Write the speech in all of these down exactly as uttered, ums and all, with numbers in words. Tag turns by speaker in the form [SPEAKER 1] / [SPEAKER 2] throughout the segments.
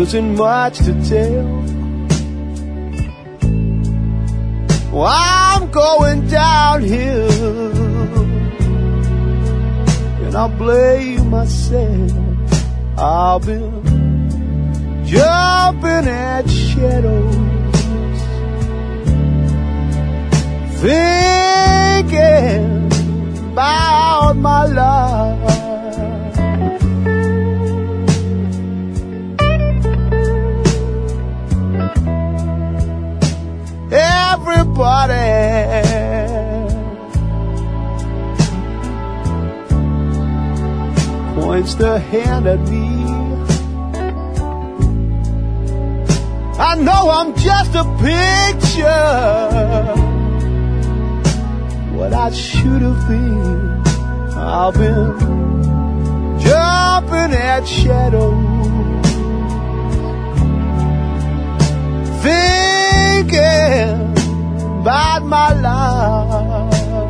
[SPEAKER 1] isn't much to tell. Well, I'm going downhill, and I blame myself. I've been jumping at shadows, thinking about my life. Everybody points their hand at me. I know I'm just a picture, what I should have been. I've been jumping at shadows, thinking about my life.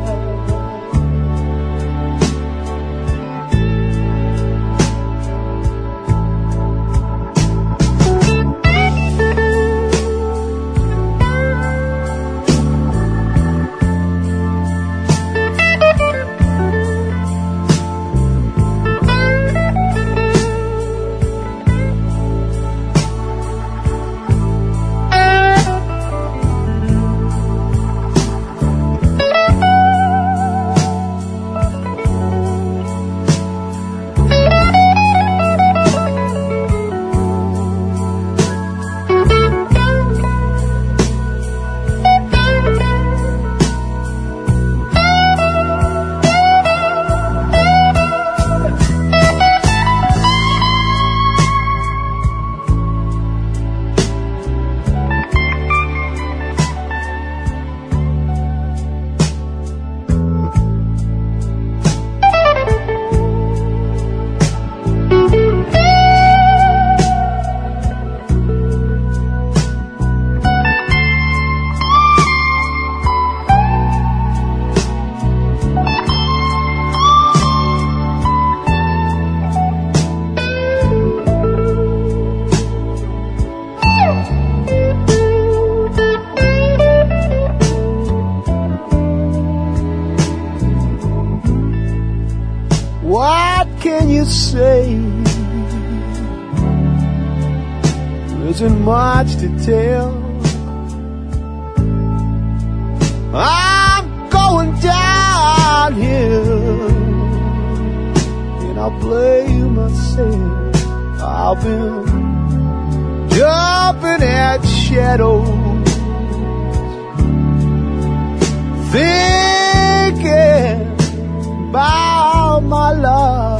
[SPEAKER 1] What can you say? There isn't much to tell. I'm going downhill, and I blame myself. I've been jumping at shadows, thinking about my love.